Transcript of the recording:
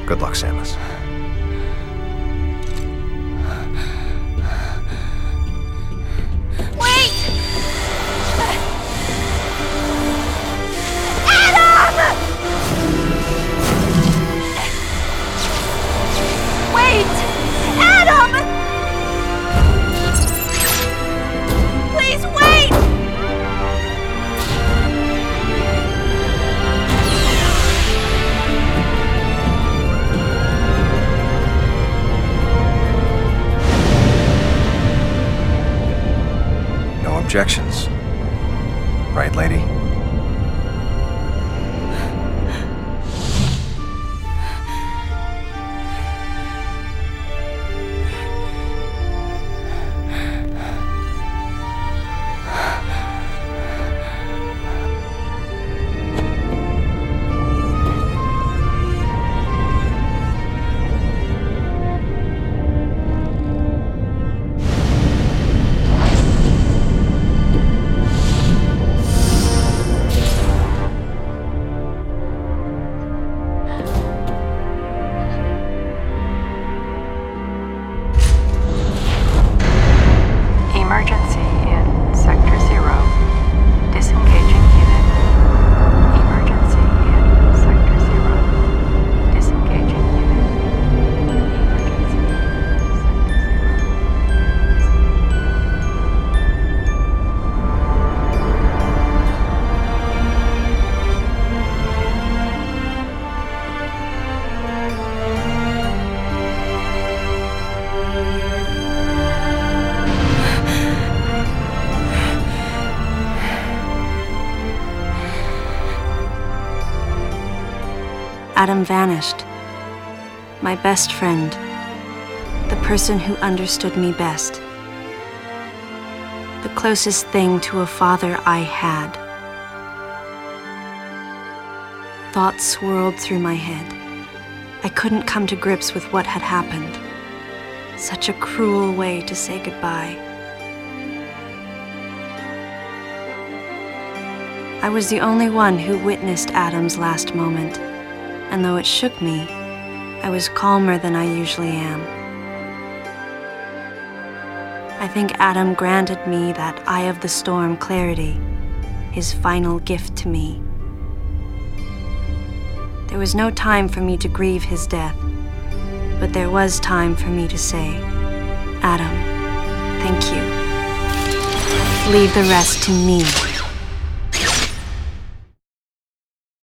Good luck, Samus. Objections. Right, lady? Emergency in Sector 0. Disengaging unit. Emergency in Sector 0. Disengaging unit. Emergency in Adam vanished. My best friend. The person who understood me best. The closest thing to a father I had. Thoughts swirled through my head. I couldn't come to grips with what had happened. Such a cruel way to say goodbye. I was the only one who witnessed Adam's last moment. And though it shook me, I was calmer than I usually am. I think Adam granted me that Eye of the Storm clarity, his final gift to me. There was no time for me to grieve his death, but there was time for me to say, Adam, thank you. Leave the rest to me.